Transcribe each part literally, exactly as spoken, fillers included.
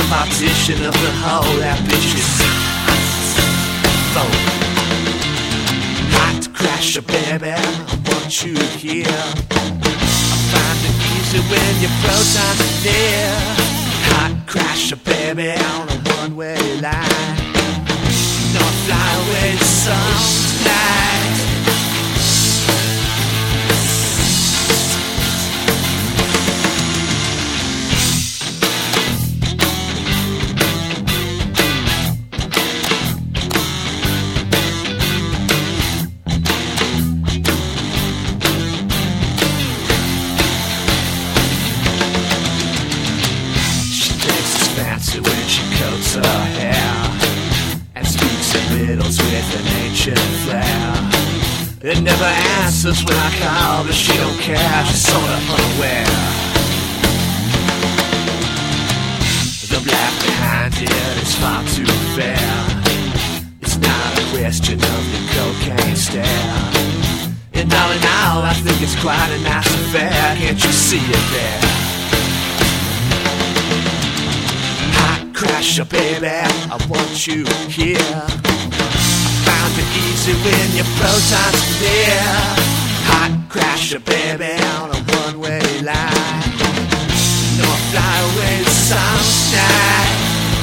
partition of the whole ambitious phone. Hot crasher, baby, I want you here. I find it easy when your protons are near. Hot crasher, baby, on a one-way line. No fly away song tonight. When she coats her hair and speaks in riddles with an ancient flair. It never answers when I call, but she don't care, she's sort of unaware. The black behind it is far too fair. It's not a question of the cocaine stare. And all in all, I think it's quite a nice affair. Can't you see it there? Crasher, baby, I want you here. I found it easy when your protons are near. Hot crasher, baby, on a one-way line. No fly away song tonight.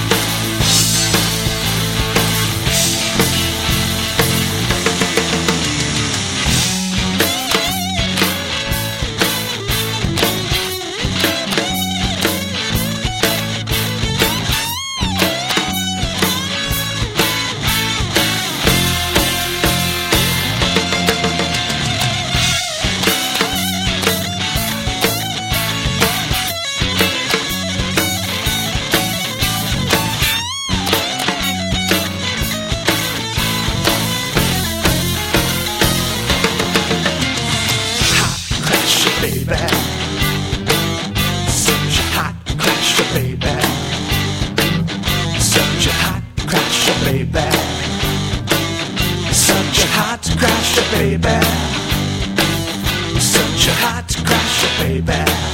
Baby, such a hot crasher, baby. Such a hot crasher, baby. Such a hot crasher, baby. Such a hot crasher, baby.